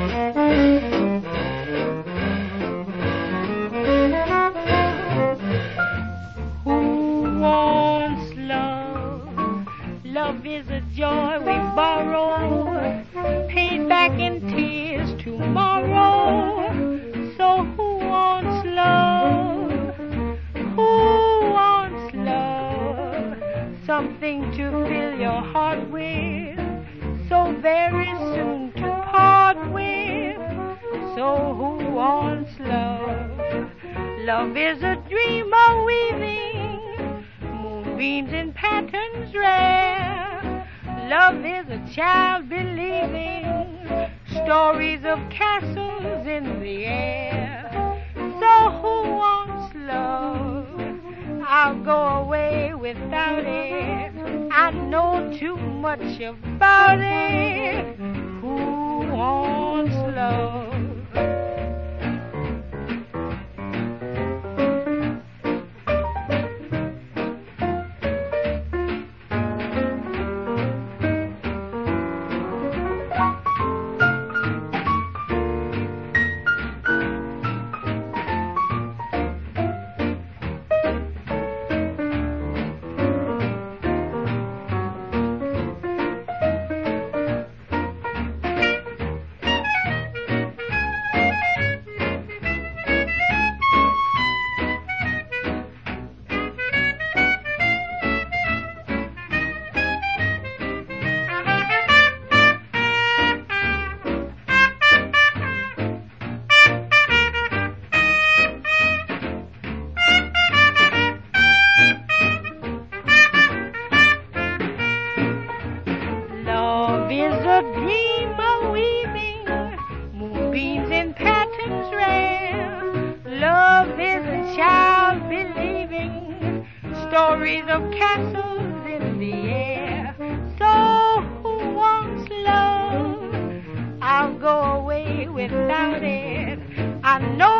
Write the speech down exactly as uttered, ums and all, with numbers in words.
Who wants love? Love is a joy we borrow, paid back in tears tomorrow. So who wants love? Who wants love? Something to fill your heart with, so very soon to part with. So who wants love? Love is a dream of weaving, moonbeams in patterns rare. Love is a child believing stories of castles in the air. So who wants love? I'll go away without it. I know too much about it. Who wants love? Love is a dream of weaving, moonbeams in patterns rare. Love is a child believing stories of castles in the air. So who wants love? I'll go away without it. I know